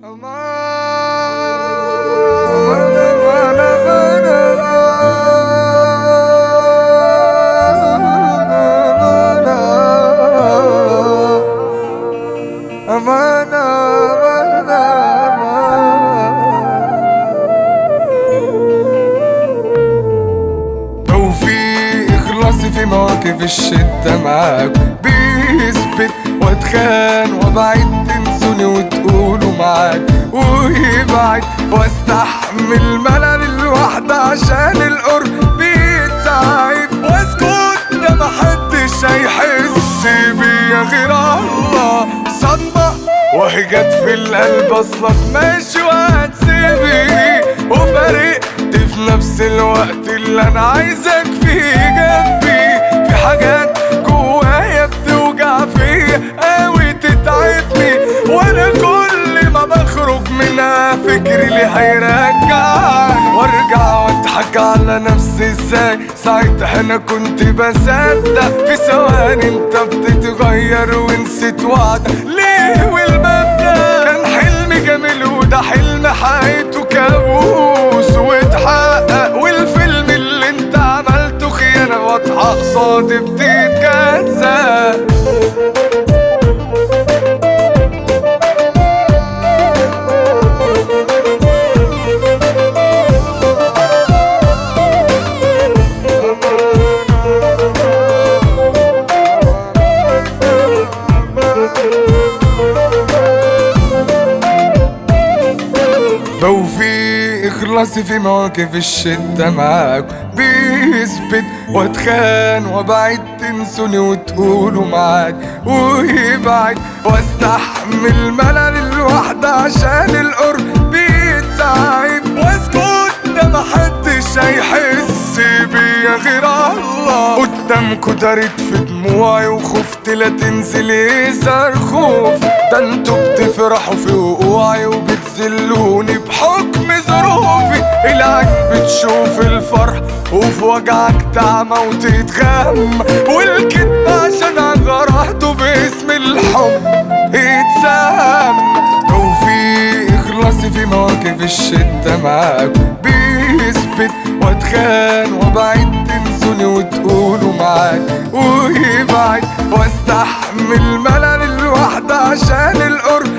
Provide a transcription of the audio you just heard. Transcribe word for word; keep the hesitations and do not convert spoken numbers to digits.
توفيق إخلاصي في مواقف الشدة معاك بيثبت، واتخان وابعد تنسوني وتقولوا معاك ويبعد، واستحمل ملل الوحدة عشان القرب بيتعب، واسكت ده محدش هيحس بيا غير الله. صدمة وهي جت في القلب اصلك ماشي وهتسيبني، وفارقت في نفس الوقت اللي انا عايزك فيه جنبي. في حاجات جوايا بتوجع فيا قوي تتعبني، وانا كل ما بخرج منها فكري اللي هيرجعني، وارجع واضحك على نفسي ازاي ساعتها انا كنت بصدق. في ثواني انت بتتغير ونسيت وعدك ليه، والمبدأ كان حلم جميل وده حلم حقيقته كابوس واتحقق، والفيلم اللي انت عملته خيانة واضحة قصادي بتتجزأ. توفيق إخلاصي في مواقف الشدة معاك بيثبت، واتخان وابعد تنسوني وتقولوا معاك ويبعد، واستحمل ملل الوحدة عشان القرب بيتعب، واسكت ده محدش هيحس بيا غير الله. قدامكوا دارت في دموعي وخفت لا تنزل يظهر خوف، ده انتوا بتفرحوا في وقوعي وبتذلوني بحكم ظروفي. العين بتشوف الفرح وفي وجعك تعمى وتتغم، والكدب عشان جرحته باسم الحب اتسام. توفيق إخلاصي في مواقف الشدة معاك بيثبت، واتخان وابعد تنسوني وتقولوا معاك ويبعد، واستحمل ملل الوحدة عشان القرب